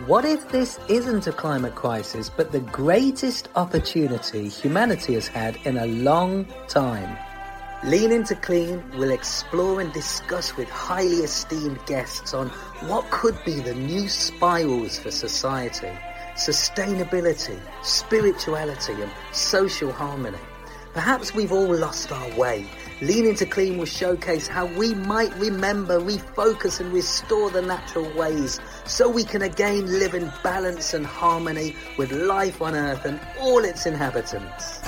What if this isn't a climate crisis, but the greatest opportunity humanity has had in a long time? Lean Into Clean will explore and discuss with highly esteemed guests on what could be the new spirals for society, sustainability, spirituality and social harmony. Perhaps we've all lost our way. Lean Into Clean will showcase how we might remember, refocus and restore the natural ways so we can again live in balance and harmony with life on Earth and all its inhabitants.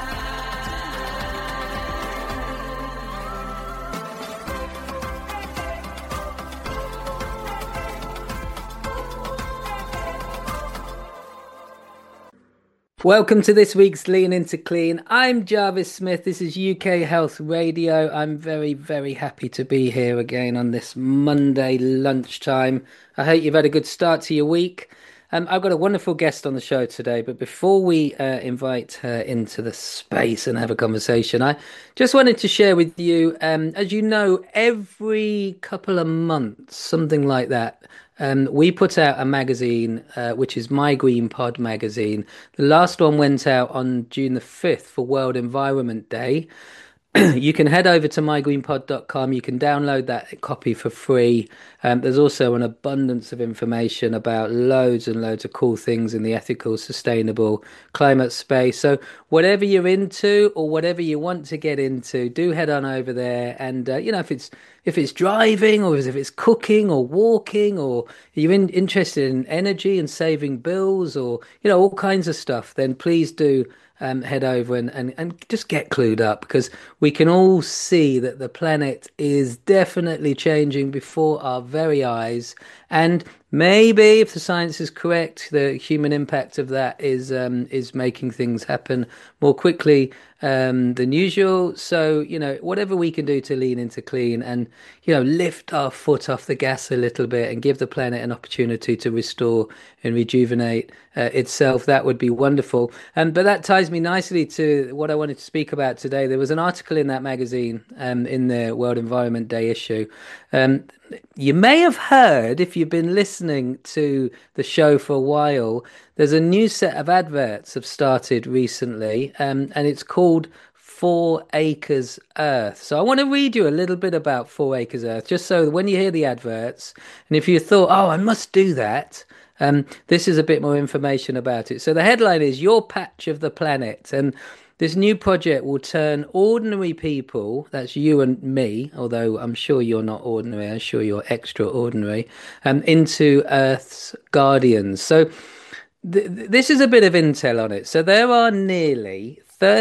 Welcome to this week's Lean Into Clean. I'm Jarvis Smith. This is UK Health Radio. I'm very, very happy to be here again on this Monday lunchtime. I hope you've had a good start to your week. I've got a wonderful guest on the show today, but before we invite her into the space and have a conversation, I just wanted to share with you, as you know, every couple of months, something like that, we put out a magazine, which is My Green Pod magazine. The last one went out on June the 5th for World Environment Day. You can head over to mygreenpod.com. You can download that copy for free. There's also an abundance of information about loads and loads of cool things in the ethical, sustainable climate space. So whatever you're into or whatever you want to get into, do head on over there. And, if it's driving or if it's cooking or walking or you're interested in energy and saving bills or, all kinds of stuff, then please do head over and just get clued up, because we can all see that the planet is definitely changing before our very eyes. And maybe, if the science is correct, the human impact of that is making things happen more quickly than usual. So, whatever we can do to lean into clean and, lift our foot off the gas a little bit and give the planet an opportunity to restore and rejuvenate itself, that would be wonderful. But that ties me nicely to what I wanted to speak about today. There was an article in that magazine in the World Environment Day issue. You may have heard, if you've been listening to the show for a while, there's a new set of adverts have started recently, and it's called 4 Acres Earth. So I want to read you a little bit about 4 Acres Earth, just so when you hear the adverts, and if you thought, oh, I must do that, this is a bit more information about it. So the headline is Your Patch of the Planet, and this new project will turn ordinary people, that's you and me, although I'm sure you're not ordinary, I'm sure you're extraordinary, into Earth's guardians. So this is a bit of intel on it. So there are nearly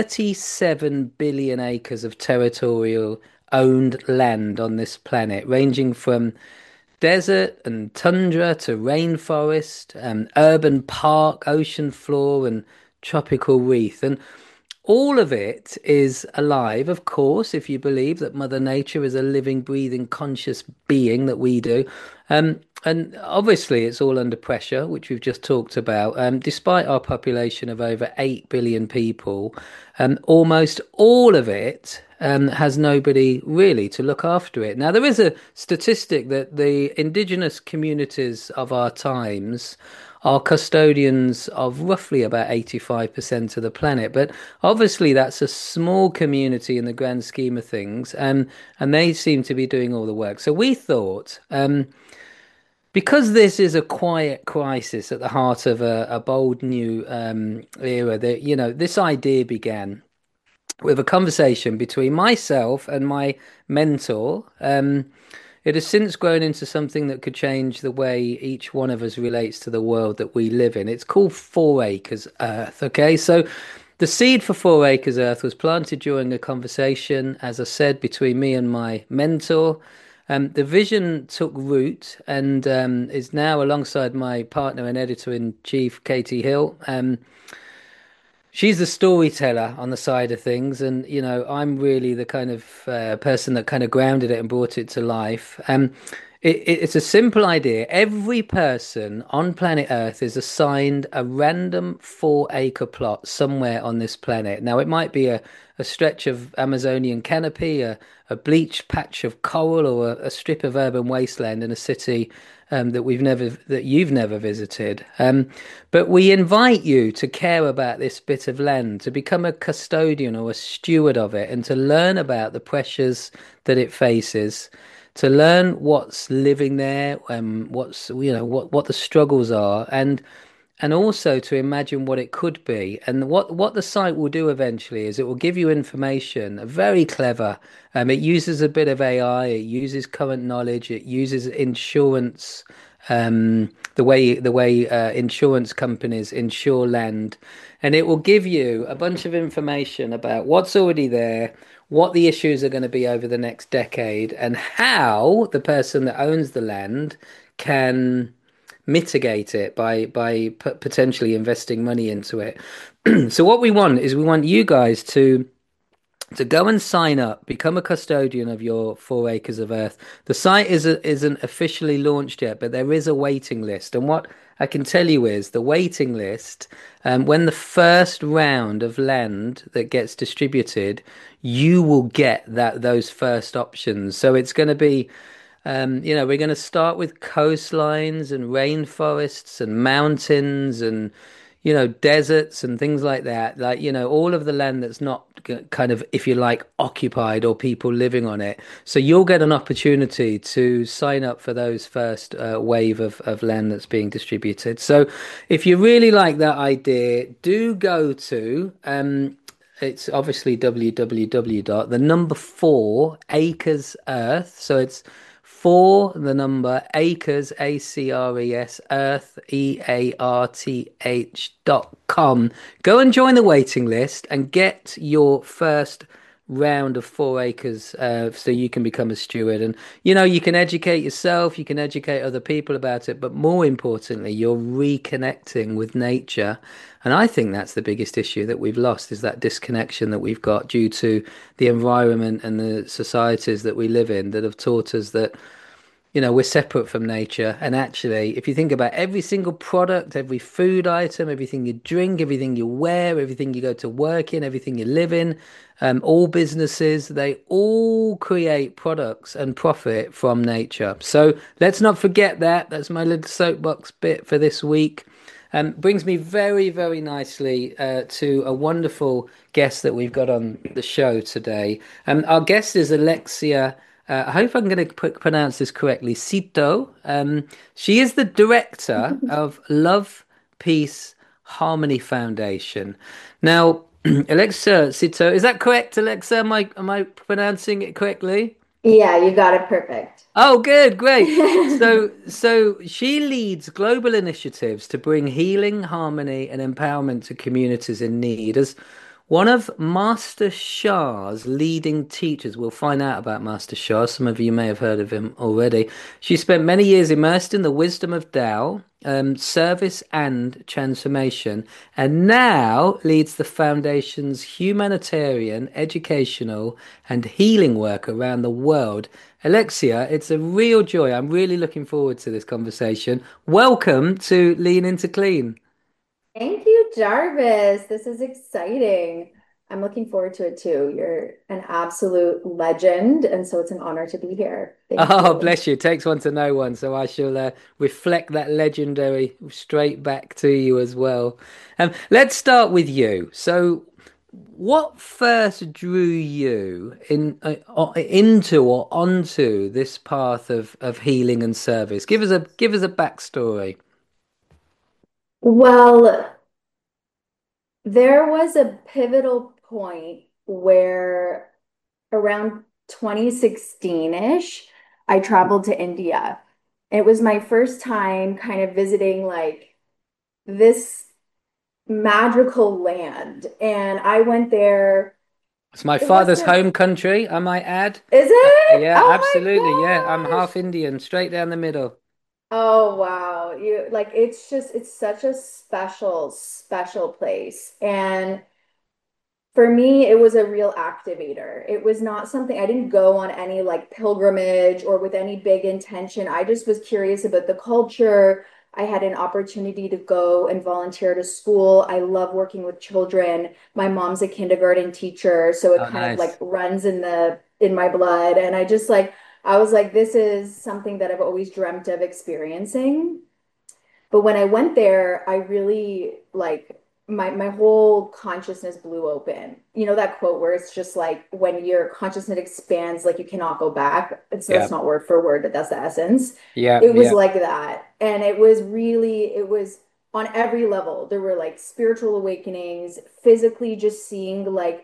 37 billion acres of territorial owned land on this planet, ranging from desert and tundra to rainforest, urban park, ocean floor and tropical reef. And all of it is alive, of course, if you believe that Mother Nature is a living, breathing, conscious being that we do. And obviously it's all under pressure, which we've just talked about. Despite our population of over 8 billion people, almost all of it has nobody really to look after it. Now, there is a statistic that the indigenous communities of our times are custodians of roughly about 85% of the planet. But obviously that's a small community in the grand scheme of things, and they seem to be doing all the work. So we thought, because this is a quiet crisis at the heart of a bold new era, that, this idea began with a conversation between myself and my mentor. It has since grown into something that could change the way each one of us relates to the world that we live in. It's called 4 Acres Earth, okay? So the seed for 4 Acres Earth was planted during a conversation, as I said, between me and my mentor. The vision took root and is now alongside my partner and editor-in-chief, Katie Hill. She's the storyteller on the side of things, and I'm really the kind of person that kind of grounded it and brought it to life. It's a simple idea. Every person on planet Earth is assigned a random 4 acre plot somewhere on this planet. Now, it might be a stretch of Amazonian canopy, a bleached patch of coral, or a strip of urban wasteland in a city that you've never visited. But we invite you to care about this bit of land, to become a custodian or a steward of it, and to learn about the pressures that it faces, to learn what's living there, what's what the struggles are, and also to imagine what it could be. And what the site will do eventually is it will give you information, very clever. It uses a bit of AI, it uses current knowledge, it uses insurance, the way insurance companies insure land, and it will give you a bunch of information about what's already there, what the issues are going to be over the next decade, and how the person that owns the land can mitigate it by potentially investing money into it. So what we want is we want you guys to go and sign up, become a custodian of your 4 acres of earth. The site isn't officially launched yet, but there is a waiting list. And what I can tell you is the waiting list, when the first round of land that gets distributed, you will get those first options. So it's going to be we're going to start with coastlines and rainforests and mountains and, deserts and things like that. Like, all of the land that's not kind of, if you like, occupied or people living on it. So you'll get an opportunity to sign up for those first wave of land that's being distributed. So if you really like that idea, do go to it's obviously www dot the number 4 acres earth. So it's for the number acres, acres, earth, earth.com. Go and join the waiting list and get your first round of 4 acres so you can become a steward. And you can educate yourself, you can educate other people about it, but more importantly, you're reconnecting with nature. And I think that's the biggest issue that we've lost, is that disconnection that we've got due to the environment and the societies that we live in that have taught us that we're separate from nature. And actually, if you think about every single product, every food item, everything you drink, everything you wear, everything you go to work in, everything you live in, all businesses, they all create products and profit from nature. So let's not forget that. That's my little soapbox bit for this week. Brings me very, very nicely to a wonderful guest that we've got on the show today. Our guest is Alexia. I hope I'm going to pronounce this correctly. Cito. She is the director of Love, Peace, Harmony Foundation. Now, Alexa Cito, is that correct, Alexa? Am I pronouncing it correctly? Yeah, you got it perfect. Oh, good, great. So she leads global initiatives to bring healing, harmony, and empowerment to communities in need. As one of Master Shah's leading teachers, we'll find out about Master Shah. Some of you may have heard of him already. She spent many years immersed in the wisdom of Tao, service and transformation, and now leads the foundation's humanitarian, educational, and healing work around the world. Alexia, it's a real joy. I'm really looking forward to this conversation. Welcome to Lean Into Clean. Thank you, Jarvis. This is exciting. I'm looking forward to it too. You're an absolute legend, and so it's an honor to be here. Thank Oh, you. bless you. Takes one to know one. So I shall reflect that legendary straight back to you as well. Let's start with you. So, what first drew you into or onto this path of healing and service? Give us a backstory. Well, there was a pivotal point where around 2016-ish, I traveled to India. It was my first time kind of visiting like this magical land. And I went there. It's my It father's wasn't, home country, I might add. is it? Yeah, absolutely. Yeah, I'm Oh my half gosh. Indian, straight down the middle. Oh wow. You like it's such a special place. And For me, it was a real activator. It was not something I didn't go on any like pilgrimage or with any big intention. I just was curious about the culture. I had an opportunity to go and volunteer at a school. I love working with children. My mom's a kindergarten teacher, so it Oh, kind of like nice. runs in my blood. And I just like I was like, this is something that I've always dreamt of experiencing. But when I went there, I really like my whole consciousness blew open. You know that quote where it's just like when your consciousness expands, like you cannot go back. And so that's Yeah. not word for word, but that's the essence. Yeah. It was Yeah. like that. And it was on every level. There were like spiritual awakenings, physically just seeing like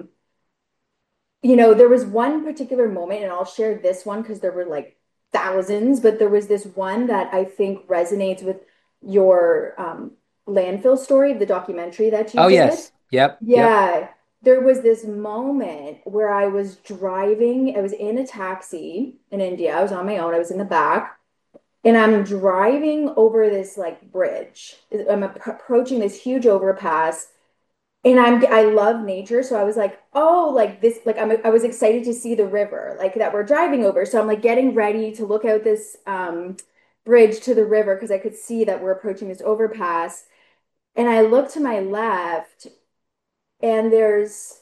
there was one particular moment, and I'll share this one because there were like thousands, but there was this one that I think resonates with your landfill story, the documentary that you Oh, did. yes. Yep. Yep. Yeah, there was this moment where I was driving, I was in a taxi in India, I was on my own, I was in the back, and I'm driving over this like bridge. I'm approaching this huge overpass and I love nature, so I was like, oh, like this, like I was excited to see the river, like that we're driving over. So I'm like getting ready to look out this bridge to the river because I could see that we're approaching this overpass. And I look to my left, and there's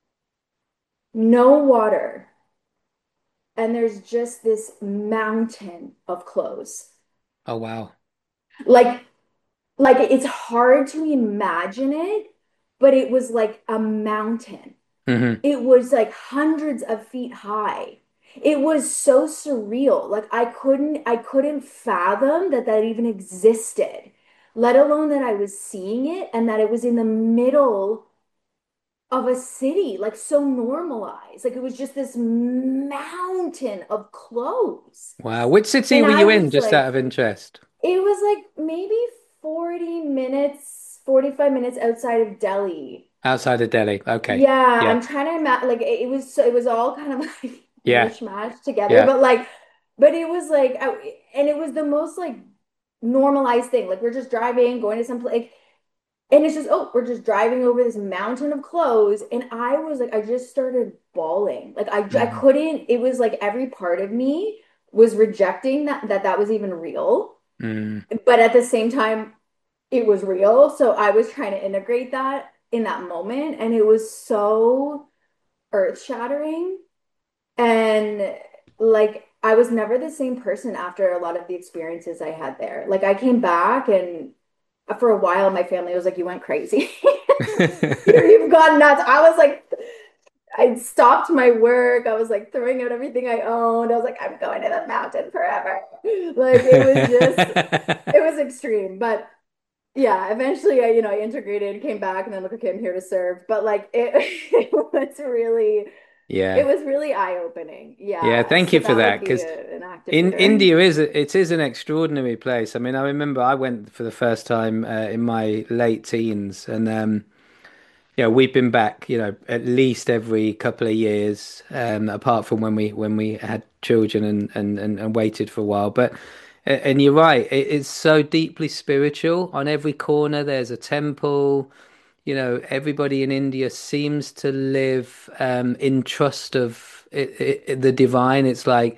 no water, and there's just this mountain of clothes. Oh, wow. Like like it's hard to imagine it, but it was like a mountain. Hmm. It was like hundreds of feet high. It was so surreal. Like I couldn't fathom that that even existed, let alone that I was seeing it and that it was in the middle of a city, like so normalized. Like it was just this mountain of clothes. Wow. Which city And were I you in, was just out like, of interest? it was like maybe 40 minutes, 45 minutes outside of Delhi. Outside of Delhi. Okay. Yeah, Yeah. I'm trying to imagine like it was all kind of like Yeah. mishmash together, Yeah. but it was like and it was the most like normalized thing. Like we're just driving, going to some place, and it's just we're just driving over this mountain of clothes, and I was like I just started bawling. Like I Hmm. couldn't. It was like every part of me was rejecting that was even real, Mm. but at the same time it was real. So I was trying to integrate that in that moment, and it was so earth shattering. And like, I was never the same person after a lot of the experiences I had there. Like, I came back, and for a while, my family was like, you went crazy. You've gone nuts. I was like, I stopped my work. I was like throwing out everything I owned. I was like, I'm going to the mountain forever. Like, it was extreme. But yeah, eventually I integrated, came back, and then look, okay, I'm here to serve. But like it Yeah. was really eye-opening. Yeah. Yeah. Thank So you for that that. would be Because an in activator. India it is an extraordinary place. I mean, I remember I went for the first time in my late teens, and yeah, we've been back, at least every couple of years, apart from when we had children and waited for a while. But and you're right, it's so deeply spiritual. On every corner, there's a temple. Everybody in India seems to live in trust of the divine. It's like,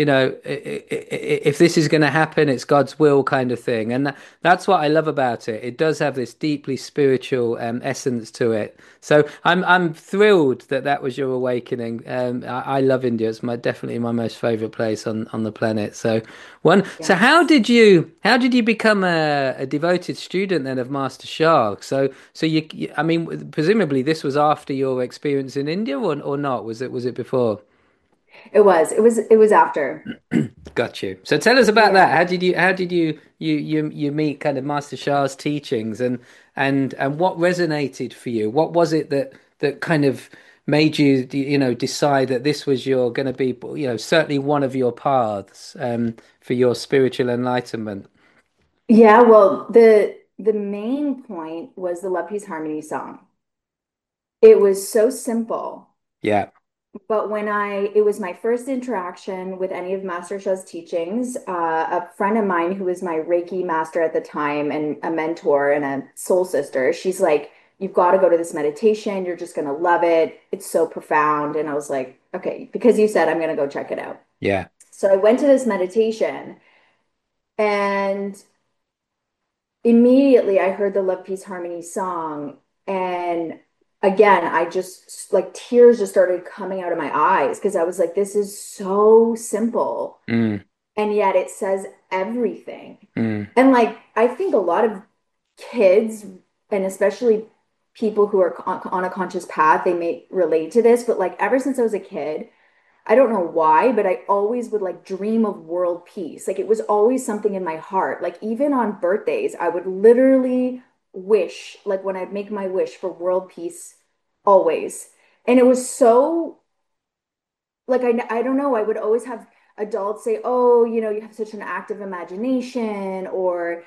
if this is going to happen, it's God's will kind of thing. And that's what I love about it. It does have this deeply spiritual essence to it. So I'm thrilled that that was your awakening. I love India. It's definitely my most favorite place on the planet. So how Yes. did you become a devoted student then of Master Shah? So I mean, presumably this was after your experience in India, or not? Was it before? It was after. Got you. So tell us about that. Yeah. How did you meet kind of Master Shah's teachings, and what resonated for you? What was it that kind of made you decide that this was your going to be certainly one of your paths for your spiritual enlightenment? Yeah, well, the main point was the Love Peace Harmony song. It was so simple. Yeah. But it was my first interaction with any of Master Sha's teachings. A friend of mine who was my Reiki master at the time and a mentor and a soul sister, she's like, you've got to go to this meditation. You're just going to love it. It's so profound. And I was like, okay, because you said I'm going to go check it out. Yeah. So I went to this meditation and immediately I heard the Love, Peace, Harmony song. And again, I just like tears just started coming out of my eyes because I was like, this is so simple. Mm, And yet it says everything. mm. And like, I think a lot of kids, and especially people who are on a conscious path, they may relate to this. But like, ever since I was a kid, I don't know why, but I always would like dream of world peace. Like it was always something in my heart. Like even on birthdays, I would literally wish, like when I'd make my wish for world peace always. And it was so like I don't know, I would always have adults say, "Oh, you have such an active imagination," or,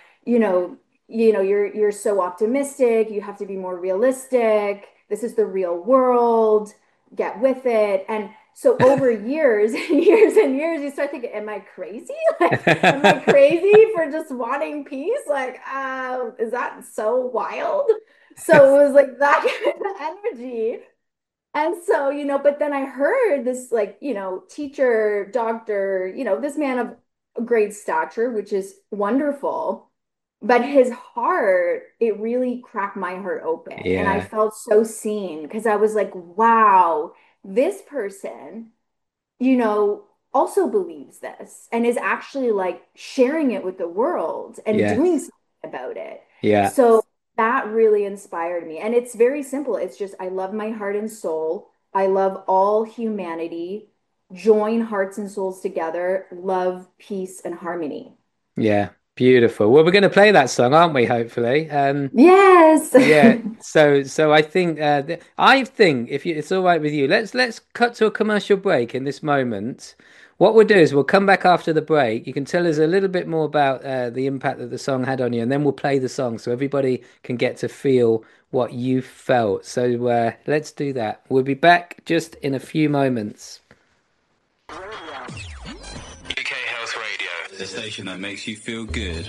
you're so optimistic, you have to be more realistic. This is the real world. Get with it. And so over years and years and years, you start thinking, am I crazy? Like, am I crazy for just wanting peace? Like, is that so wild? So it was like that kind of energy. And so, but then I heard this like, teacher, doctor, this man of great stature, which is wonderful. But his heart, it really cracked my heart open. And I Yeah. felt so seen because I was like, wow, this person, you know, also believes this and is actually like sharing it with the world and doing Yes. something about it. Yeah. So that really inspired me. And it's very simple. It's just, I love my heart and soul. I love all humanity. Join hearts and souls together. Love, peace, and harmony. Yeah. Beautiful. Well, we're going to play that song, aren't we? Hopefully. Yes. Yeah. So I think I think if it's all right with you, let's cut to a commercial break in this moment. What we'll do is we'll come back after the break. You can tell us a little bit more about the impact that the song had on you, and then we'll play the song so everybody can get to feel what you felt. So let's do that. We'll be back just in a few moments. UK Health Radio, the station that makes you feel good.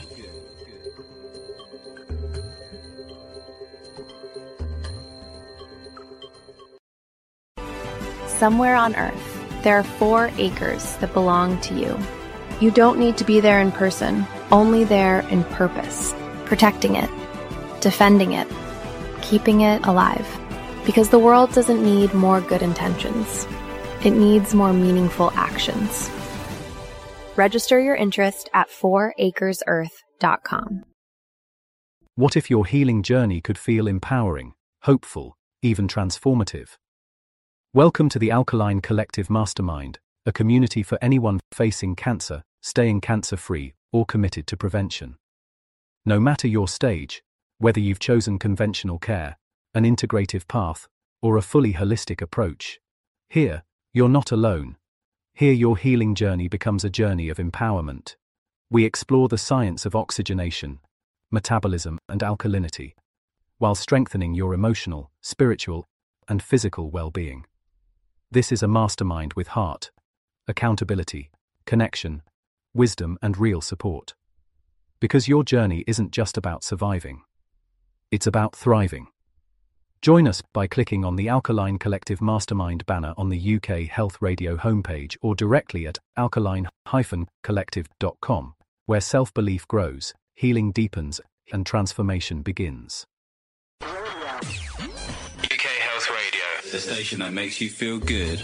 Somewhere on Earth, there are 4 acres that belong to you. You don't need to be there in person, only there in purpose, protecting it, defending it, keeping it alive. Because the world doesn't need more good intentions. It needs more meaningful actions. Register your interest at 4acresearth.com. What if your healing journey could feel empowering, hopeful, even transformative? Welcome to the Alkaline Collective Mastermind, a community for anyone facing cancer, staying cancer-free, or committed to prevention. No matter your stage, whether you've chosen conventional care, an integrative path, or a fully holistic approach, here, you're not alone. Here your healing journey becomes a journey of empowerment. We explore the science of oxygenation, metabolism, and alkalinity, while strengthening your emotional, spiritual, and physical well-being. This is a mastermind with heart, accountability, connection, wisdom, and real support. Because your journey isn't just about surviving. It's about thriving. Join us by clicking on the Alkaline Collective Mastermind banner on the UK Health Radio homepage or directly at alkaline-collective.com, where self-belief grows, healing deepens, and transformation begins. UK Health Radio, the station that makes you feel good.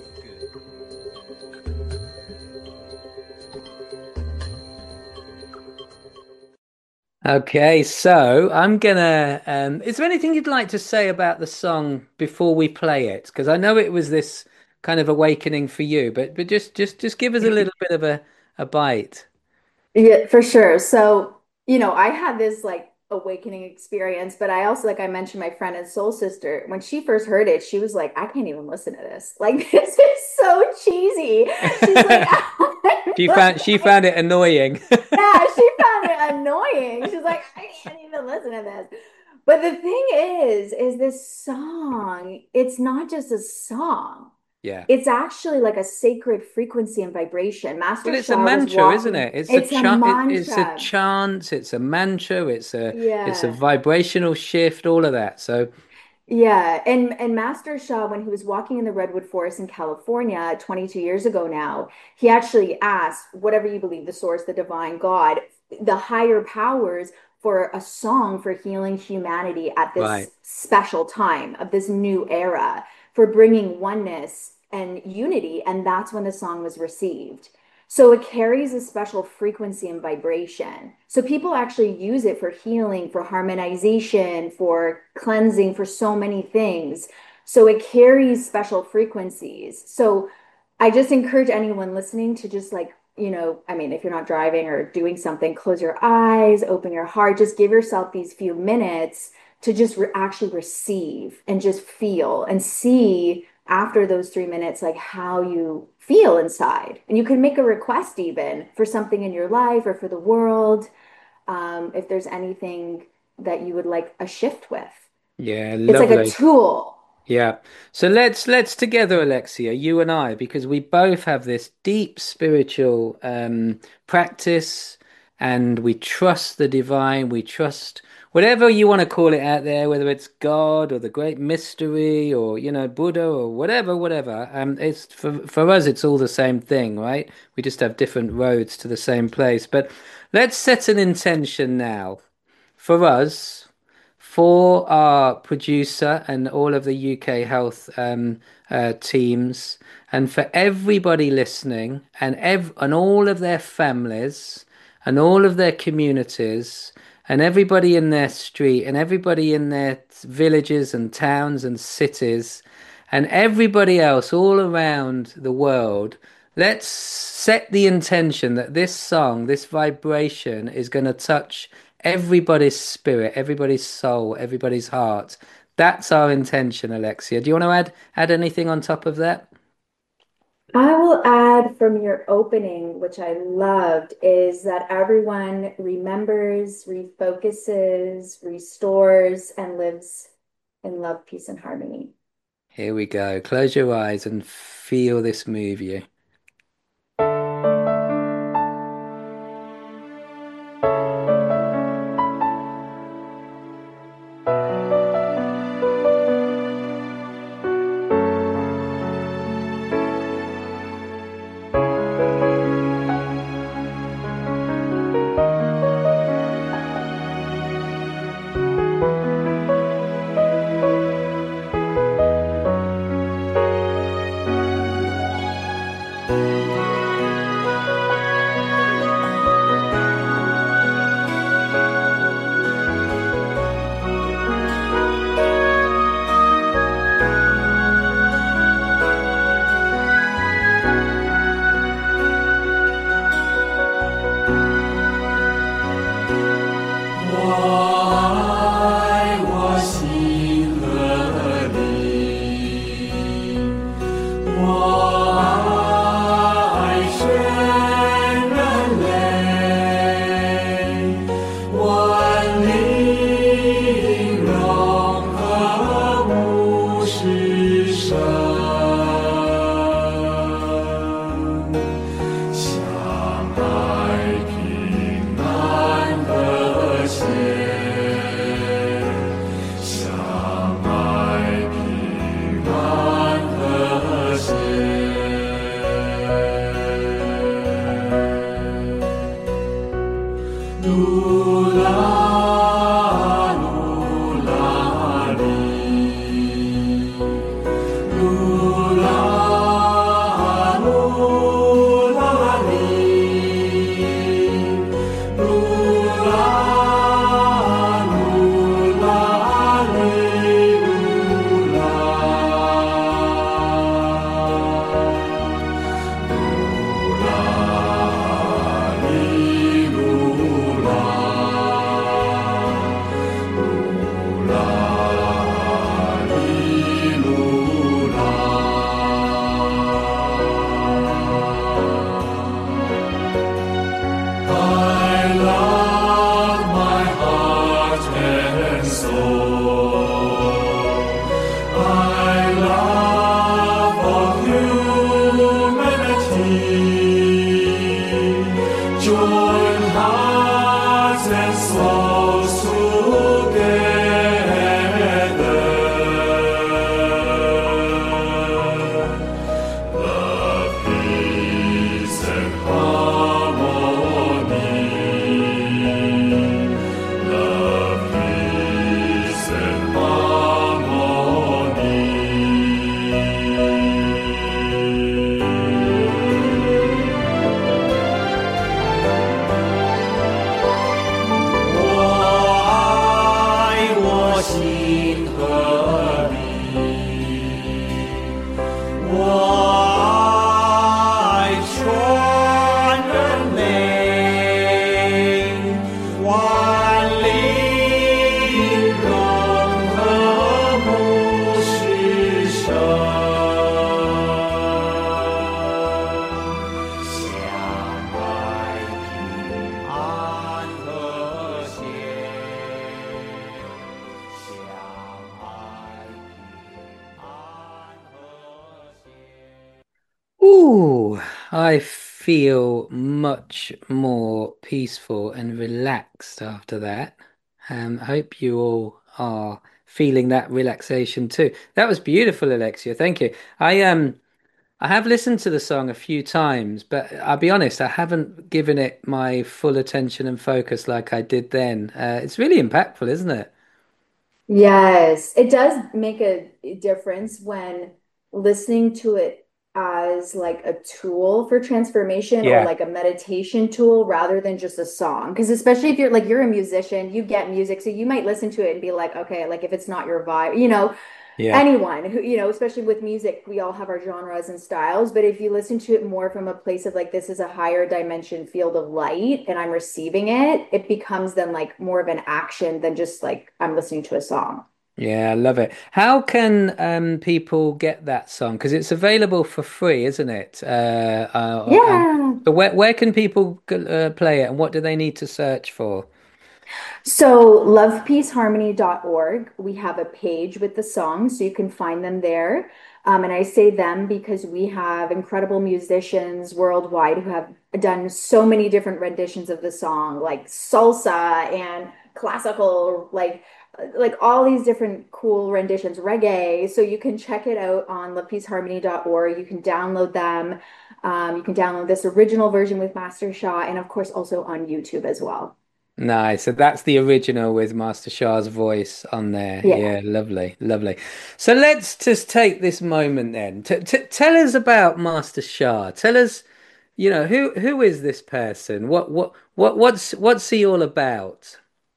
Okay, so I'm gonna. Is there anything you'd like to say about the song before we play it? Because I know it was this kind of awakening for you, but just give us a little bit of a bite. Yeah, for sure. So, I had this like awakening experience, but I also, like I mentioned, my friend and soul sister, when she first heard it, she was like, I can't even listen to this. Like, this is so cheesy. She's like, She found it annoying. yeah, she found it annoying. She's like, I can't even listen to this. But the thing is this song, it's not just a song. Yeah. It's actually like a sacred frequency and vibration. Well, Master it's a Sha was mantra, isn't walking. it? It's a It's a chant. It's a mantra. chant. It's a mantra. It's a Yeah. vibrational shift. All of that. So Yeah, and Master Shah, when he was walking in the Redwood Forest in California 22 years ago now, he actually asked, whatever you believe, the source, the divine God, the higher powers, for a song for healing humanity at this right. special time of this new era, for bringing oneness and unity, and that's when the song was received. So it carries a special frequency and vibration. So people actually use it for healing, for harmonization, for cleansing, for so many things. So it carries special frequencies. So I just encourage anyone listening to just like, I mean, if you're not driving or doing something, close your eyes, open your heart, just give yourself these few minutes to just actually receive and just feel and see after those 3 minutes, like how you feel inside. And you can make a request even for something in your life or for the world, if there's anything that you would like a shift with. Yeah, It's like a lovely. tool. Yeah. So let's together, Alexia, you and I, because we both have this deep spiritual practice, and we trust the divine. We trust whatever you want to call it out there, whether it's God or the great mystery or Buddha or whatever. It's for us, it's all the same thing, right? We just have different roads to the same place. But let's set an intention now for us, for our producer and all of the UK health teams, and for everybody listening, and all of their families, and all of their communities, and everybody in their street, and everybody in their villages and towns and cities, and everybody else all around the world. Let's set the intention that this song, this vibration, is going to touch everybody's spirit, everybody's soul, everybody's heart. That's our intention, Alexia. Do you want to add anything on top of that? I will add from your opening, which I loved, is that everyone remembers, refocuses, restores, and lives in love, peace, and harmony. Here we go. Close your eyes and feel this move you. hearts and souls together. Love, peace, and harmony. Love, peace, and harmony. ooh, I feel much more peaceful and relaxed after that. I hope you all are feeling that relaxation too. That was beautiful, Alexia. Thank you. I have listened to the song a few times, but I'll be honest, I haven't given it my full attention and focus like I did then. It's really impactful, isn't it? Yes, it does make a difference when listening to it as like a tool for transformation or Yeah. like a meditation tool rather than just a song. Because especially if you're a musician, you get music, so you might listen to it and be like, okay, like if it's not your vibe, Yeah. anyone who, especially with music, we all have our genres and styles, but if you listen to it more from a place of like, this is a higher dimension field of light and I'm receiving it, it becomes then like more of an action than just like I'm listening to a song. Yeah, I love it. How can people get that song? Because it's available for free, isn't it? Yeah. But where can people play it, and what do they need to search for? So lovepeaceharmony.org, we have a page with the songs, so you can find them there. And I say them because we have incredible musicians worldwide who have done so many different renditions of the song, like salsa and classical, like all these different cool renditions, reggae. So you can check it out on lovepeaceharmony.org. You can download them. You can download this original version with Master Shah, and of course also on YouTube as well. Nice. So that's the original with Master Shah's voice on there. Yeah. Yeah, lovely, lovely. So let's just take this moment then. T Tell us about Master Shah. Tell us, who is this person? What's he all about?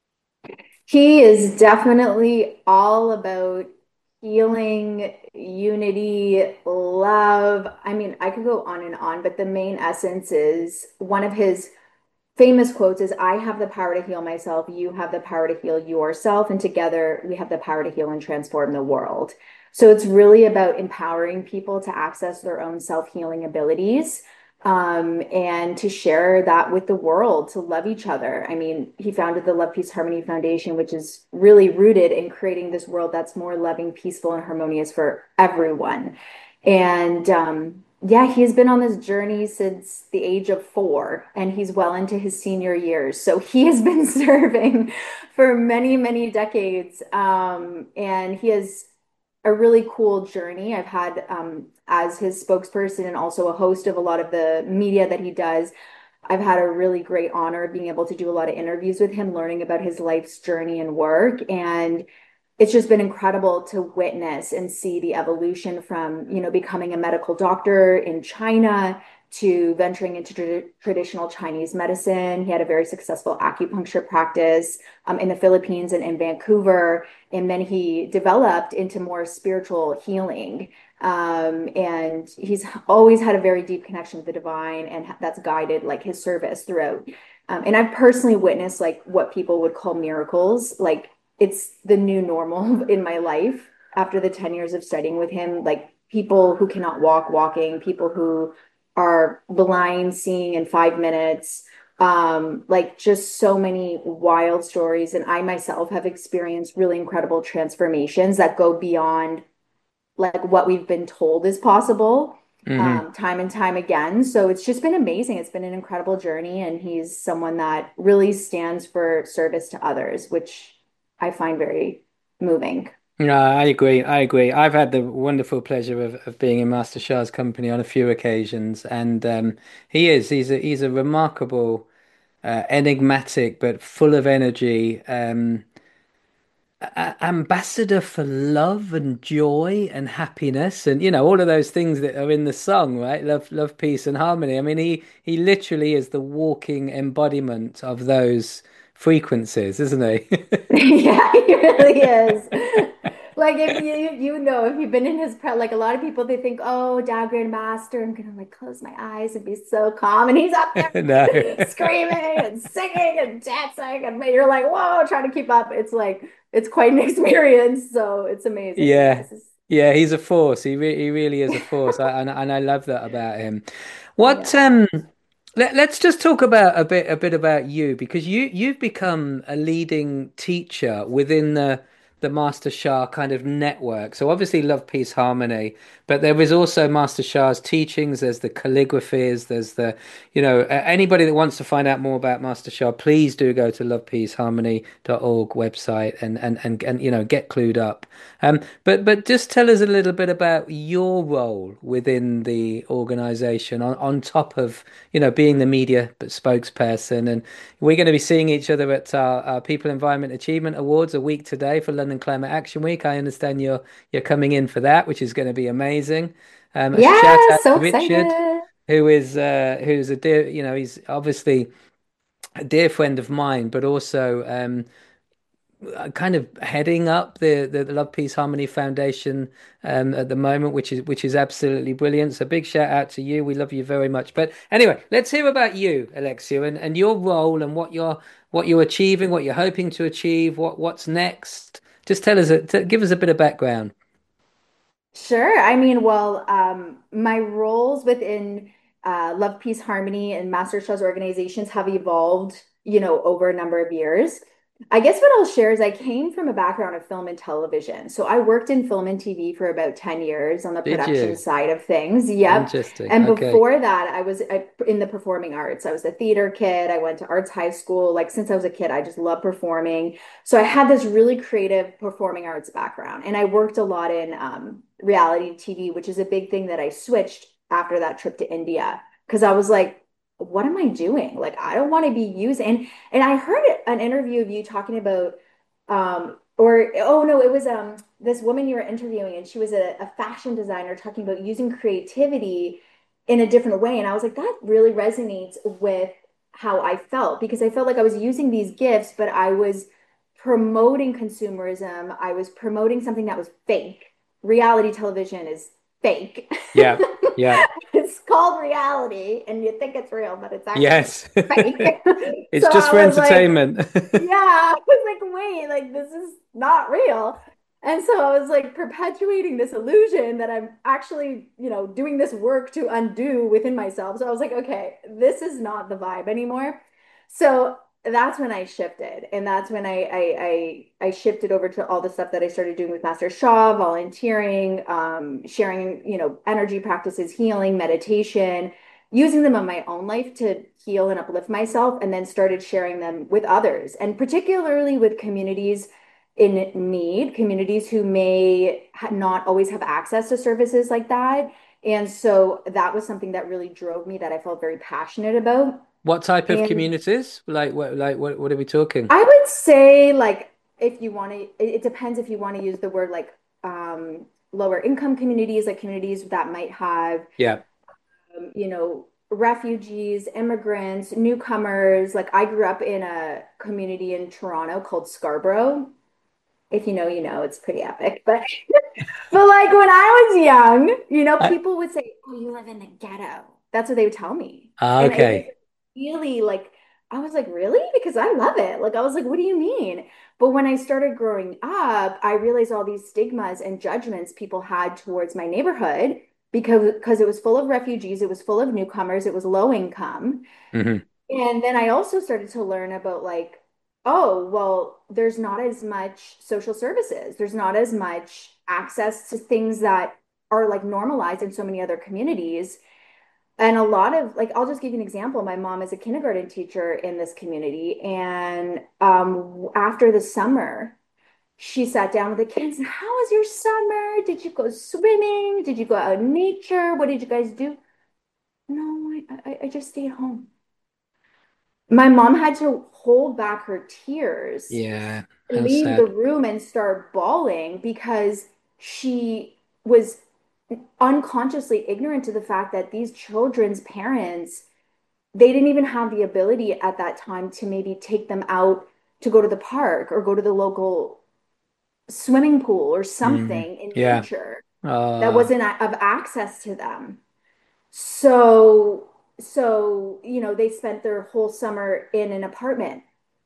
He is definitely all about healing, unity, love. I mean, I could go on and on, but the main essence is one of his famous quotes is, I have the power to heal myself, you have the power to heal yourself, and together we have the power to heal and transform the world. So it's really about empowering people to access their own self-healing abilities, and to share that with the world, to love each other. I mean, he founded the Love Peace Harmony Foundation, which is really rooted in creating this world that's more loving, peaceful, and harmonious for everyone. And yeah, he's been on this journey since the age of 4, and he's well into his senior years. So he has been serving for many, many decades. And he has a really cool journey. I've had, as his spokesperson and also a host of a lot of the media that he does, I've had a really great honor of being able to do a lot of interviews with him, learning about his life's journey and work. And it's just been incredible to witness and see the evolution from, becoming a medical doctor in China to venturing into traditional Chinese medicine. He had a very successful acupuncture practice in the Philippines and in Vancouver. And then he developed into more spiritual healing. And he's always had a very deep connection with the divine, and that's guided like his service throughout. And I've personally witnessed like what people would call miracles. Like it's the new normal in my life after the 10 years of studying with him, like people who cannot walk, walking, people who are blind, seeing in 5 minutes, like just so many wild stories. And I myself have experienced really incredible transformations that go beyond like what we've been told is possible. Hmm. time and time again. So it's just been amazing. It's been an incredible journey, and he's someone that really stands for service to others, which I find very moving. No, I agree. I agree. I've had the wonderful pleasure of being in Master Shah's company on a few occasions, and he's a remarkable, enigmatic but full of energy. Ambassador for love and joy and happiness, and all of those things that are in the song, right? Love, peace, and harmony. I mean, he literally is the walking embodiment of those frequencies, isn't he? Yeah, he really is. Like if if you've been in his pre like a lot of people they think, oh, Dad Grandmaster, I'm gonna like close my eyes and be so calm. And he's up No. there screaming and singing and dancing, and you're like, whoa, trying to keep up. It's like it's quite an experience. So it's amazing. Yeah. Yes. Yeah, he's a force. He really is a force. And I love that about him. What Yeah. let's just talk about a bit about you, because you've become a leading teacher within the Master Shah kind of network. So obviously Love, Peace, Harmony, but there is also Master Shah's teachings. There's the calligraphies. There's anybody that wants to find out more about Master Shah, please do go to lovepeaceharmony.org website and get clued up. But just tell us a little bit about your role within the organization on top of being the media spokesperson. And we're going to be seeing each other at our People Environment Achievement Awards a week today for London Climate Action Week. I understand you're coming in for that, which is going to be amazing. A shout Yeah, out so to Richard, excited. who's a dear, he's obviously a dear friend of mine, but also kind of heading up the Love Peace Harmony Foundation at the moment, which is absolutely brilliant. So big shout out to you. We love you very much. But anyway, let's hear about you, Alexia, and your role and what you're achieving, what you're hoping to achieve, what's next. Just tell us, give us a bit of background. Sure. I mean, well, my roles within Love, Peace, Harmony and Master Shah's organizations have evolved, over a number of years. I guess what I'll share is I came from a background of film and television. So I worked in film and TV for about 10 years on the Did production you? side of things. Yep. Interesting. And Okay. before that, I was in the performing arts. I was a theater kid. I went to arts high school. Like since I was a kid, I just loved performing. So I had this really creative performing arts background, and I worked a lot in reality TV, which is a big thing that I switched after that trip to India because I was like, what am I doing? Like, I don't want to be using. And I heard an interview of you talking about, or oh no, it was this woman you were interviewing, and she was a fashion designer talking about using creativity in a different way, and I was like, that really resonates with how I felt because I felt like I was using these gifts, but I was promoting consumerism. I was promoting something that was fake. Reality television is fake. Yeah. Yeah. It's called reality, and you think it's real, but it's actually Yes. fake. It's So just I for was like, entertainment. yeah, I was like, wait, like this is not real. And so I was like perpetuating this illusion that I'm actually, doing this work to undo within myself. So I was like, okay, this is not the vibe anymore. So that's when I shifted. And that's when I shifted over to all the stuff that I started doing with Master Sha, volunteering, sharing, energy practices, healing, meditation, using them on my own life to heal and uplift myself, and then started sharing them with others, and particularly with communities in need, communities who may not always have access to services like that. And so that was something that really drove me, that I felt very passionate about. What type of And communities? What are we talking? I would say, like, if you want to, it depends if you want to use the word like lower income communities, like communities that might have Yeah. refugees, immigrants, newcomers. Like I grew up in a community in Toronto called Scarborough. If you know, you know, it's pretty epic. But like when I was young, I, people would say, "Oh, you live in the ghetto." That's what they would tell me. And it was okay. really like I was like, "Really?" Because I love it. Like I was like, "What do you mean?" But when I started growing up, I realized all these stigmas and judgments people had towards my neighborhood because it was full of refugees, it was full of newcomers, it was low income. Hmm. And then I also started to learn about like, oh, well, there's not as much social services. There's not as much access to things that are like normalized in so many other communities. And a lot of like, I'll just give you an example. My mom is a kindergarten teacher in this community. And after the summer, she sat down with the kids. How was your summer? Did you go swimming? Did you go out in nature? What did you guys do? No, I just stayed home. My mom had to hold back her tears, Yeah. How leave the sad. room and start bawling because she was unconsciously ignorant to the fact that these children's parents, they didn't even have the ability at that time to maybe take them out to go to the park or go to the local swimming pool or Mm. something in Yeah. nature that Uh, wasn't of access to them. So, they spent their whole summer in an apartment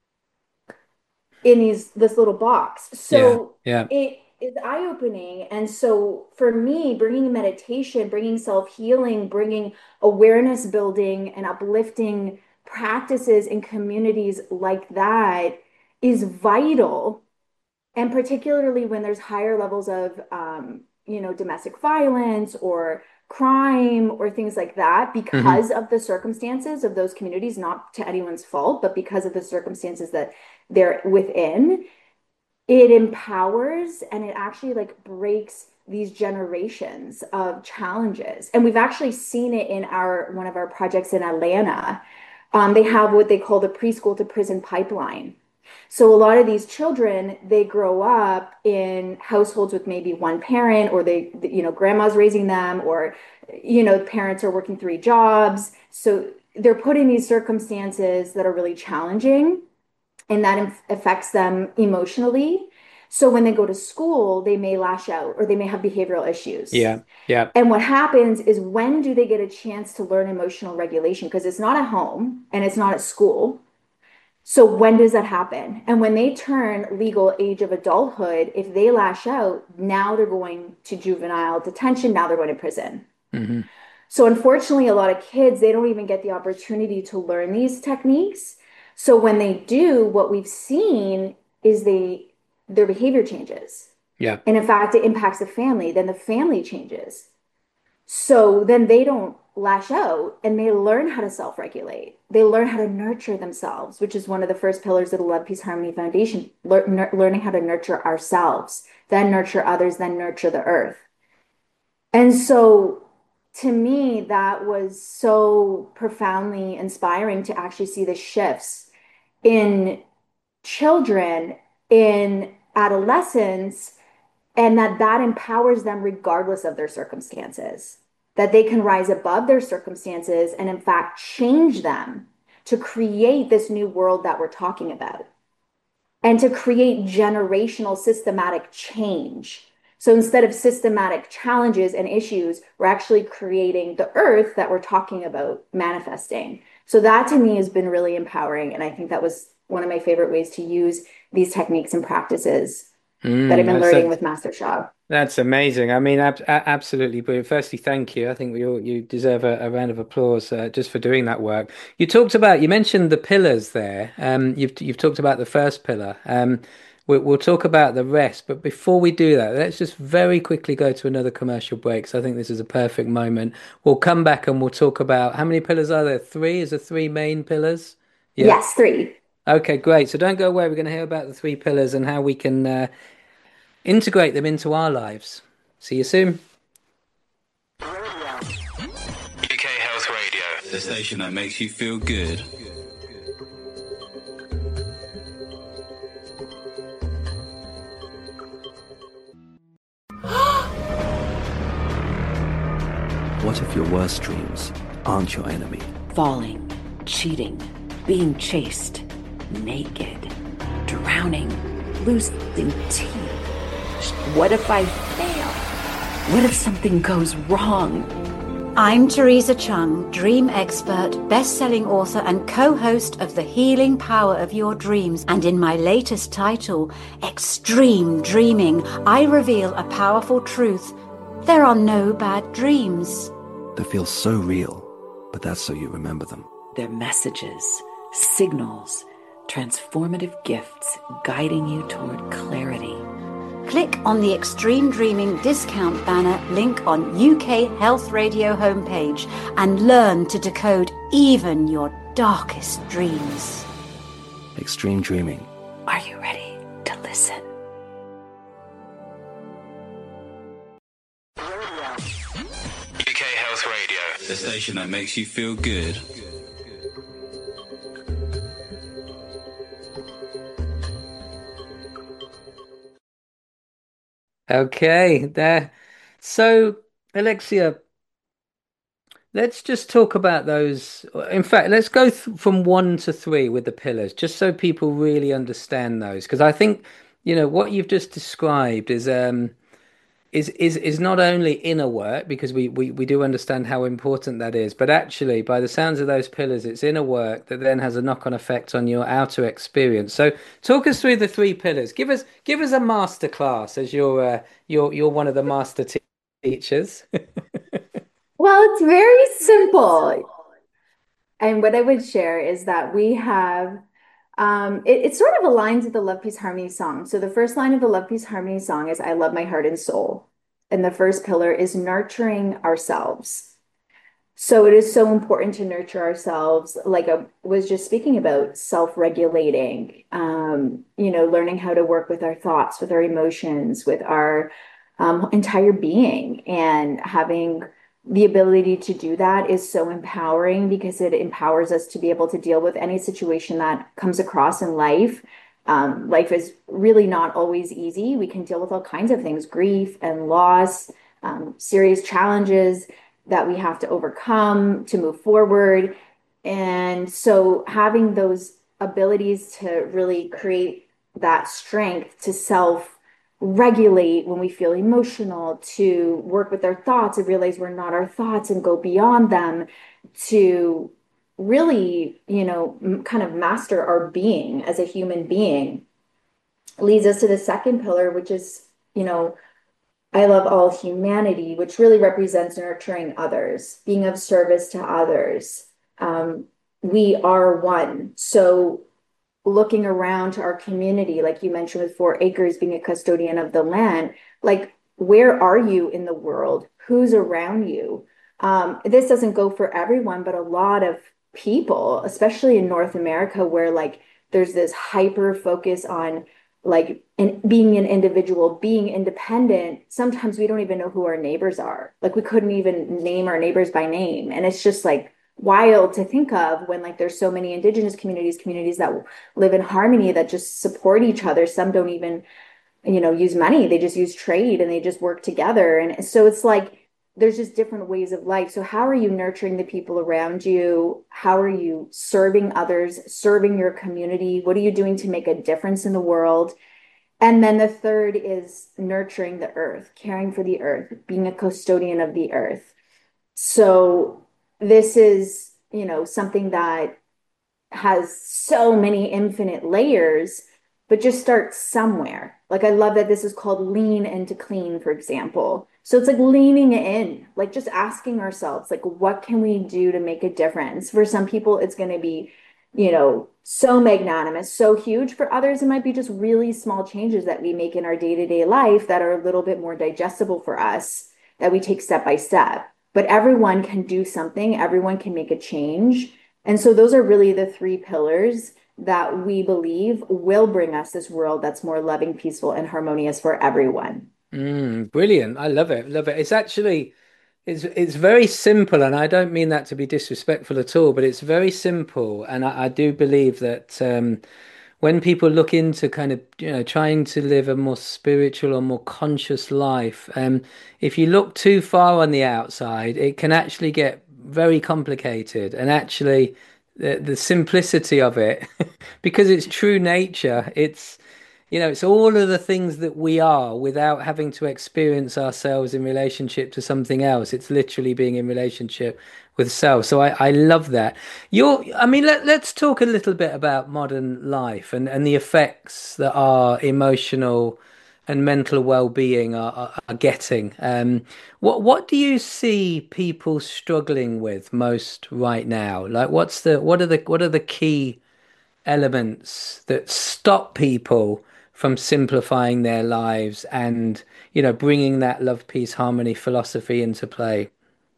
in this little box. yeah. So Yeah. it is eye-opening. And so for me, bringing meditation, bringing self-healing, bringing awareness building and uplifting practices in communities like that is vital. And particularly when there's higher levels of, domestic violence or crime or things like that, Hmm. because of the circumstances of those communities, not to anyone's fault, but because of the circumstances that they're within, it empowers and it actually like breaks these generations of challenges. And we've actually seen it in one of our projects in Atlanta. They have what they call the preschool to prison pipeline. So a lot of these children, they grow up in households with maybe one parent, or grandma's raising them, or, parents are working three jobs. So they're put in these circumstances that are really challenging and that affects them emotionally. So when they go to school, they may lash out or they may have behavioral issues. Yeah. Yeah. And what happens is, when do they get a chance to learn emotional regulation? Because it's not at home and it's not at school. So when does that happen? And when they turn legal age of adulthood, if they lash out, now they're going to juvenile detention, now they're going to prison. Hmm. So unfortunately, a lot of kids, they don't even get the opportunity to learn these techniques. So when they do, what we've seen is their behavior changes. Yeah. And in fact, it impacts the family, then the family changes. So then they don't lash out and they learn how to self-regulate. They learn how to nurture themselves, which is one of the first pillars of the Love, Peace, Harmony Foundation, learning how to nurture ourselves, then nurture others, then nurture the earth. And so to me, that was so profoundly inspiring to actually see the shifts in children, in adolescents, and that empowers them regardless of their circumstances, that they can rise above their circumstances and in fact change them to create this new world that we're talking about and to create generational systematic change. So instead of systematic challenges and issues, we're actually creating the earth that we're talking about manifesting. So that to me has been really empowering. And I think that was one of my favorite ways to use these techniques and practices that I've been learning with Master Sha. That's amazing. I mean, absolutely brilliant. Firstly, thank you. I think you deserve a round of applause just for doing that work. You mentioned the pillars there. You've talked about the first pillar. We'll talk about the rest, but before we do that, let's just very quickly go to another commercial break. So I think this is a perfect moment. We'll come back and we'll talk about how many pillars are there? Three? Is there three main pillars? Yeah. Yes, three. Okay, great. So don't go away. We're going to hear about the three pillars and how we can integrate them into our lives. See you soon. UK Health Radio, the station that makes you feel good. What if your worst dreams aren't your enemy? Falling, cheating, being chased, naked, drowning, losing teeth. What if I fail? What if something goes wrong? I'm Teresa Chung, dream expert, best-selling author and co-host of The Healing Power of Your Dreams. And in my latest title, Extreme Dreaming, I reveal a powerful truth. There are no bad dreams. They feel so real, but that's so you remember them. They're messages, signals, transformative gifts guiding you toward clarity, Click on the Extreme Dreaming discount banner link on UK Health Radio homepage and learn to decode even your darkest dreams. Extreme dreaming. Are you ready to listen? UK Health Radio, the station that makes you feel good. Okay, there. So, Alexia, let's just talk about those. In fact, let's go from one to three with the pillars, just so people really understand those. Because I think, what you've just described is not only inner work, because we do understand how important that is, but actually, by the sounds of those pillars, it's inner work that then has a knock-on effect on your outer experience. So, talk us through the three pillars. Give us a master class, as you're one of the master teachers. Well, it's very simple. And what I would share is that we have, it sort of aligns with the Love, Peace, Harmony song. So the first line of the Love, Peace, Harmony song is I love my heart and soul. And the first pillar is nurturing ourselves. So it is so important to nurture ourselves, like I was just speaking about, self-regulating, learning how to work with our thoughts, with our emotions, with our entire being, and having the ability to do that is so empowering because it empowers us to be able to deal with any situation that comes across in life. Life is really not always easy. We can deal with all kinds of things, grief and loss, serious challenges that we have to overcome to move forward. And so having those abilities to really create that strength to self-regulate when we feel emotional, to work with our thoughts and realize we're not our thoughts and go beyond them, to really, kind of master our being as a human being, leads us to the second pillar, which is, I love all humanity, which really represents nurturing others, being of service to others. We are one. So looking around to our community, like you mentioned with 4acres being a custodian of the land, like where are you in the world? Who's around you? This doesn't go for everyone, but a lot of people, especially in North America, where like there's this hyper focus on like being an individual, being independent. Sometimes we don't even know who our neighbors are. Like we couldn't even name our neighbors by name. And it's just like wild to think of when like there's so many indigenous communities that live in harmony, that just support each other. Some don't even, use money. They just use trade and they just work together. And so it's like, there's just different ways of life. So how are you nurturing the people around you? How are you serving others, serving your community? What are you doing to make a difference in the world? And then the third is nurturing the earth, caring for the earth, being a custodian of the earth. So this is, something that has so many infinite layers, but just start somewhere. Like I love that this is called lean into clean, for example. So it's like leaning in, like just asking ourselves, like, what can we do to make a difference? For some people, it's going to be, so magnanimous, so huge. For others, it might be just really small changes that we make in our day-to-day life that are a little bit more digestible for us, that we take step by step. But everyone can do something, everyone can make a change. And so those are really the three pillars that we believe will bring us this world that's more loving, peaceful, and harmonious for everyone. Brilliant. I love it. Love it. It's actually, it's very simple, and I don't mean that to be disrespectful at all, but it's very simple. And I do believe that when people look into kind of, trying to live a more spiritual or more conscious life, if you look too far on the outside, it can actually get very complicated. And actually, the simplicity of it, because it's true nature, it's all of the things that we are without having to experience ourselves in relationship to something else. It's literally being in relationship with self. So I love that. Let's talk a little bit about modern life and the effects that our emotional and mental well-being are getting. What do you see people struggling with most right now? Like what are the key elements that stop people from simplifying their lives and, bringing that love, peace, harmony philosophy into play?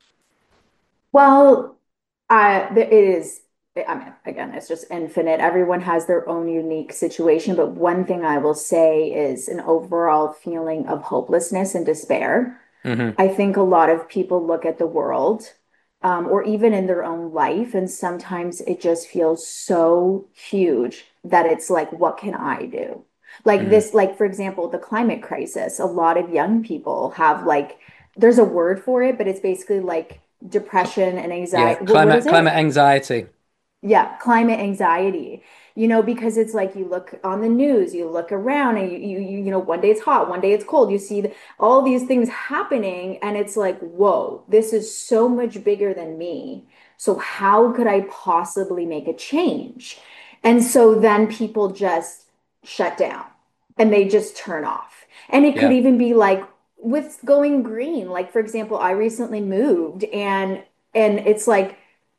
Well, it is, I mean, again, it's just infinite. Everyone has their own unique situation. But one thing I will say is an overall feeling of hopelessness and despair. Hmm. I think a lot of people look at the world, or even in their own life, and sometimes it just feels so huge that it's like, what can I do? Like Mm. this, like, for example, the climate crisis. A lot of young people have like, there's a word for it, but it's basically like depression and Yeah, anxiety. What is climate it? anxiety. Yeah, climate anxiety. Because it's like you look on the news, you look around, and one day it's hot, one day it's cold. You see all these things happening, and it's like, whoa, this is so much bigger than me. So how could I possibly make a change? And so then people just shut down and they just turn off. And it could Yeah. even be like with going green. Like, for example, I recently moved, and it's like,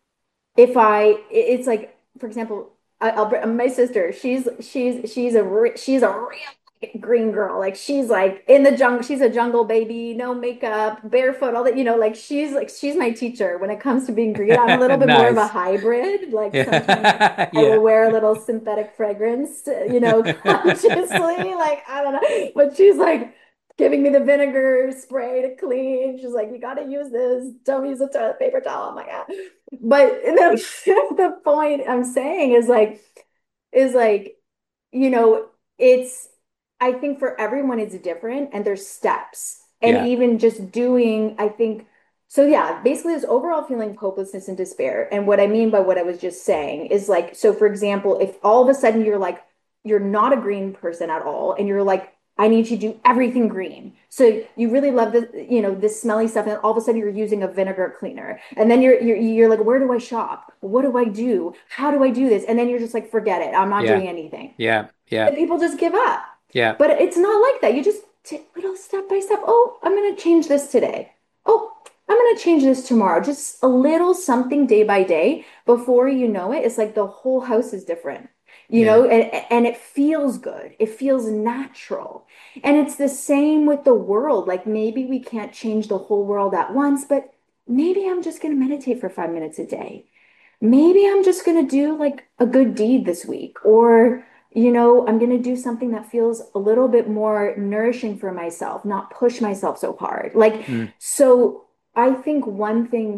it's like, for example, I'll bring my sister. She's a real green girl. Like, she's like in the jungle. She's a jungle baby, no makeup, barefoot, all that. She's my teacher when it comes to being green. I'm a little bit more of a Nice. hybrid. Like, sometimes Yeah. I will Yeah. wear a little synthetic fragrance, consciously. Like, I don't know, but she's like giving me the vinegar spray to clean. She's like, you got to use this. Don't use a toilet paper towel. I'm like, ah. But the point I'm saying is like, you know, it's, I think for everyone it's different and there's steps. And Yeah. even just doing, I think, so yeah, basically this overall feeling of hopelessness and despair. And what I mean by what I was just saying is like, so for example, if all of a sudden you're like, you're not a green person at all, and you're like, I need to do everything green. So you really love this smelly stuff, and all of a sudden you're using a vinegar cleaner, and then you're like, where do I shop? What do I do? How do I do this? And then you're just like, forget it. I'm not Yeah. doing anything. Yeah. Yeah. And people just give up. Yeah. But it's not like that. You just take little step by step. Oh, I'm going to change this today. Oh, I'm going to change this tomorrow. Just a little something day by day. Before you know it, it's like the whole house is different, Yeah. and it feels good. It feels natural. And it's the same with the world. Like, maybe we can't change the whole world at once, but maybe I'm just going to meditate for 5 minutes a day. Maybe I'm just going to do like a good deed this week, or, I'm going to do something that feels a little bit more nourishing for myself, not push myself so hard. Like, Mm. so I think one thing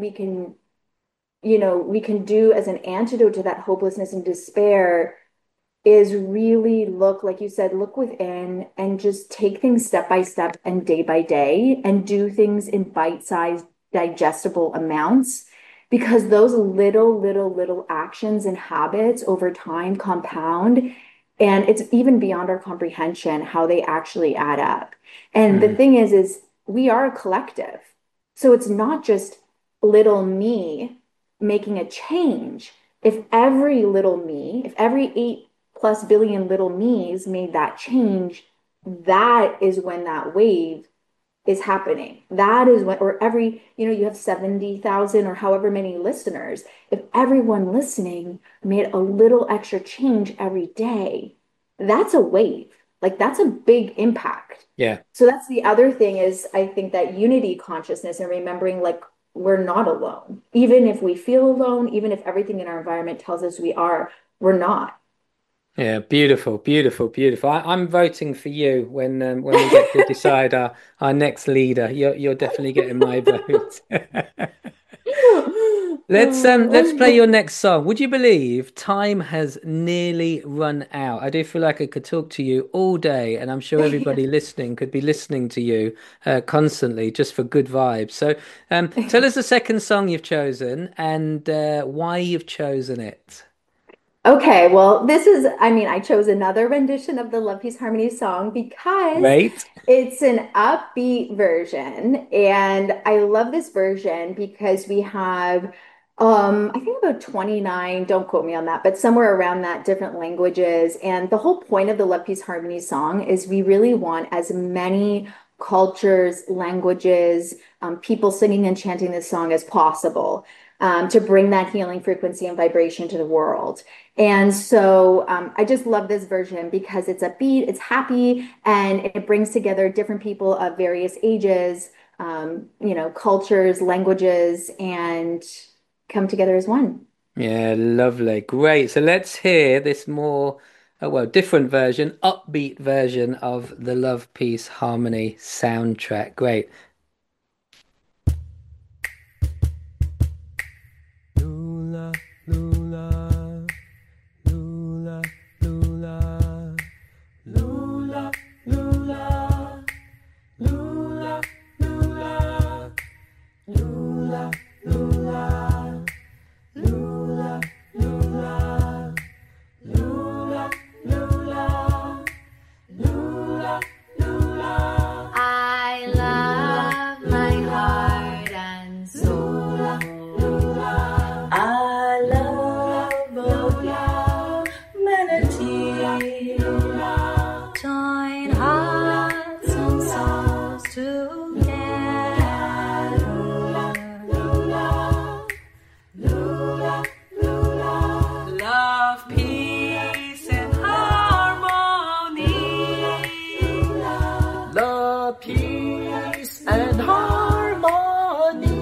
we can do as an antidote to that hopelessness and despair is really look, like you said, look within and just take things step by step and day by day and do things in bite-sized, digestible amounts, because those little actions and habits over time compound, and it's even beyond our comprehension how they actually add up. And the Mm. thing is we are a collective. So it's not just little me making a change. If every little me, if every 8+ billion little me's made that change, that is when that wave is happening. That is when, or every, you have 70,000 or however many listeners. If everyone listening made a little extra change every day, that's a wave. Like, that's a big impact. Yeah. So that's the other thing, is I think that unity consciousness and remembering, like, we're not alone. Even if we feel alone, even if everything in our environment tells us we are, we're not. Yeah, beautiful, beautiful, beautiful. I'm voting for you when we get to decide our next leader. You're definitely getting my vote. Let's play your next song. Would you believe time has nearly run out? I do feel like I could talk to you all day, and I'm sure everybody listening could be listening to you constantly just for good vibes. So, tell us the second song you've chosen and why you've chosen it. Okay, well, I chose another rendition of the Love Peace Harmony song because Great. it's an upbeat version. And I love this version because we have, I think about 29, don't quote me on that, but somewhere around that, different languages. And the whole point of the Love Peace Harmony song is we really want as many cultures, languages, people singing and chanting this song as possible. to bring that healing frequency and vibration to the world. And so I just love this version because it's upbeat, it's happy, and it brings together different people of various ages, cultures, languages, and come together as one. Yeah, lovely. Great. So let's hear this more, different version, upbeat version of the Love, Peace, Harmony soundtrack. Great. Lula, Lula, Lula, Lula, Lula, Lula, Lula, Lula, Lula, Lula, Lula, Lula, Lula, Lula, Lula, Lula. I love my heart and soul. I love your humanity. Join hearts and souls together. Love, peace, and harmony. Love, peace, and harmony.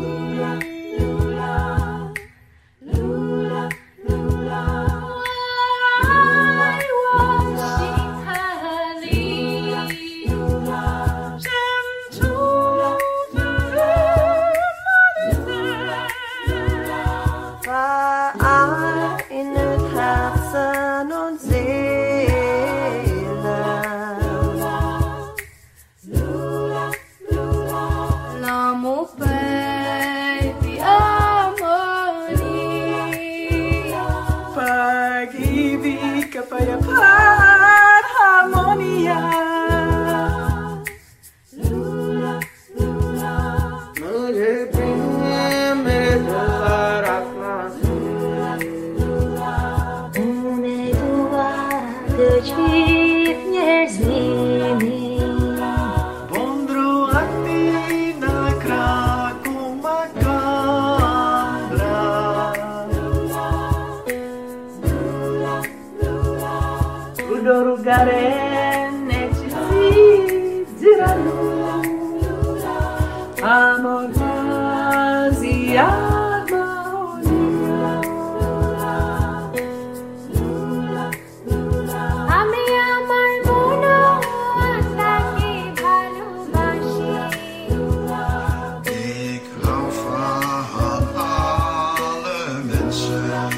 Pag-ibig, kapayapaan, harmonia. Bondro hati na krakong magkambra. Udorugaren ecisi ziralu. Amor quasi armonia. আমি আমার মনো আশাকে ভালোবাসি। Ik hou van alle mensen.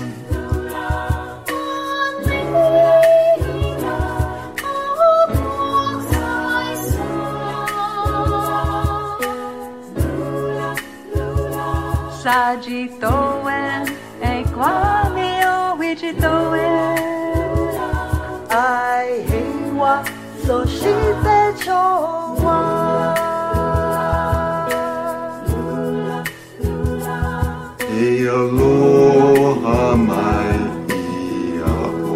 Sagitoen e kwameo wichitoen. Ai heiwa so shite chowa. Hey, aloha mai iao.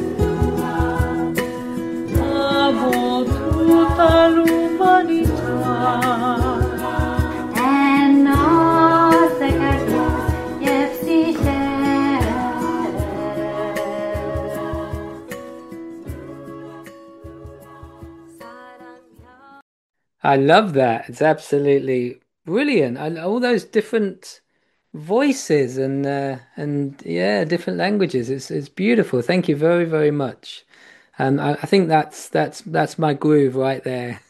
Amo tutta l'umanità. And all the I love that. It's absolutely brilliant. All those different voices and yeah, different languages. It's beautiful. Thank you very, very much. I think that's my groove right there.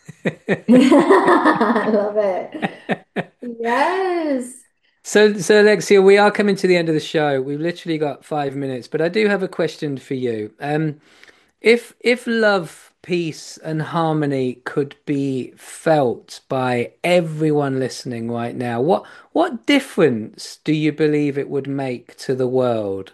I love it. Yes. So Alexia, we are coming to the end of the show. We've literally got 5 minutes, but I do have a question for you. If love, peace, and harmony could be felt by everyone listening right now, what difference do you believe it would make to the world?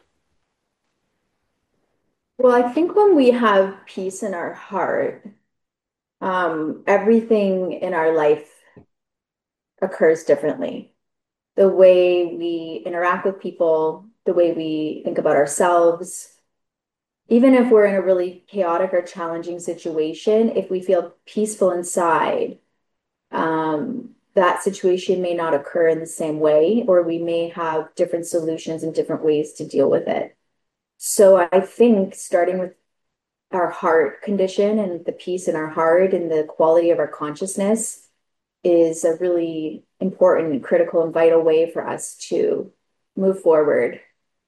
Well, I think when we have peace in our heart, everything in our life occurs differently. The way we interact with people, the way we think about ourselves, even if we're in a really chaotic or challenging situation, if we feel peaceful inside, that situation may not occur in the same way, or we may have different solutions and different ways to deal with it. So I think starting with our heart condition and the peace in our heart and the quality of our consciousness is a really important and critical and vital way for us to move forward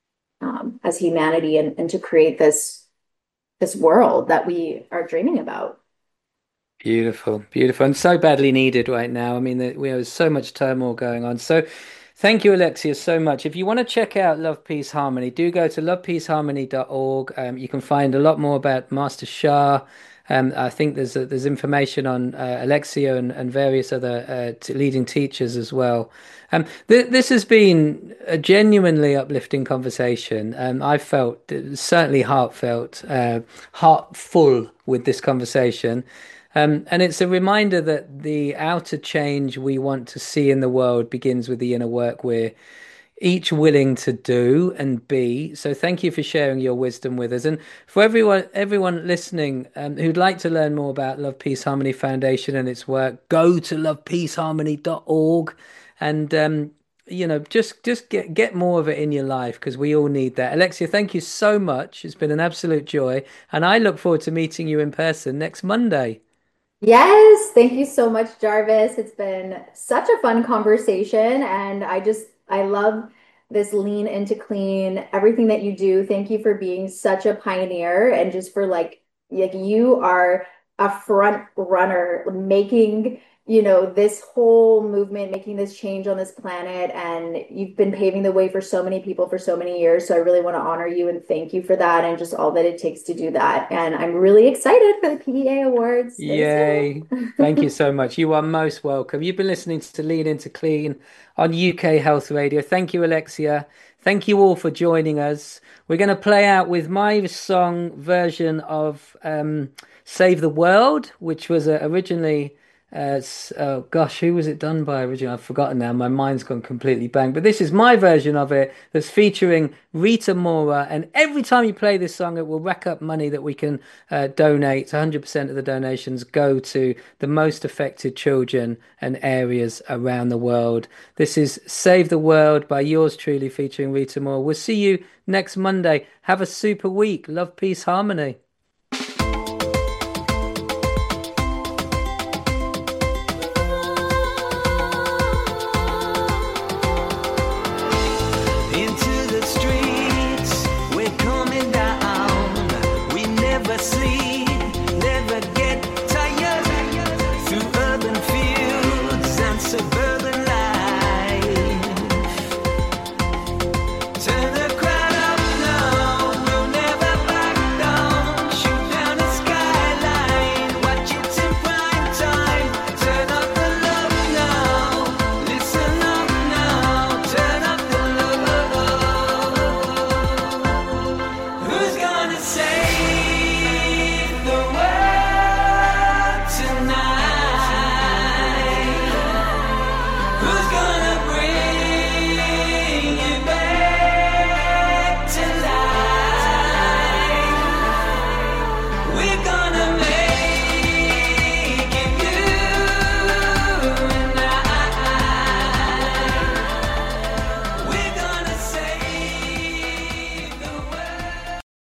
as humanity and to create this world that we are dreaming about. Beautiful, beautiful, and so badly needed right now. I mean, we have so much turmoil going on. So thank you, Alexia, so much. If you want to check out Love, Peace, Harmony, do go to lovepeaceharmony.org. You can find a lot more about Master Shah. I think there's information on Alexia and various other leading teachers as well. This has been a genuinely uplifting conversation. I felt certainly heartfelt, heartful with this conversation. And it's a reminder that the outer change we want to see in the world begins with the inner work we're each willing to do and be. So thank you for sharing your wisdom with us. And for everyone listening who'd like to learn more about Love, Peace, Harmony Foundation and its work, go to lovepeaceharmony.org and just get more of it in your life, because we all need that. Alexia, thank you so much. It's been an absolute joy. And I look forward to meeting you in person next Monday. Yes, thank you so much, Jarvis. It's been such a fun conversation, and I love this lean into clean, everything that you do. Thank you for being such a pioneer and just for like you are a front runner making, this whole movement, making this change on this planet, and you've been paving the way for so many people for so many years. So I really want to honor you and thank you for that and just all that it takes to do that. And I'm really excited for the PEA Awards. Yay. Thank you so much. You are most welcome. You've been listening to Lean Into Clean on UK Health Radio. Thank you, Alexia. Thank you all for joining us. We're going to play out with my song version of Save the World, which was originally... oh gosh, who was it done by originally? I've forgotten now. My mind's gone completely blank. But this is my version of it that's featuring Rita Mora. And every time you play this song, it will rack up money that we can donate. 100% of the donations go to the most affected children and areas around the world. This is Save the World by yours truly featuring Rita Mora. We'll see you next Monday. Have a super week. Love, peace, harmony.